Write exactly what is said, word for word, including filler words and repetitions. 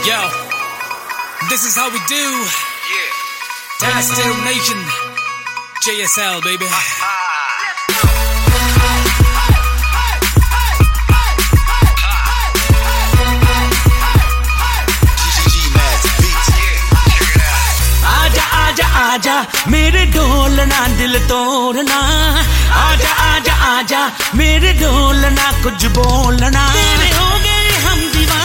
Yo, this is how we do. Yeah. Tastil Nation, J S L, baby. आजा आजा आजा मेरे ढोलना दिल तोड़ना, आजा आजा आजा मेरे ढोलना कुछ बोलना। तेरे हो गए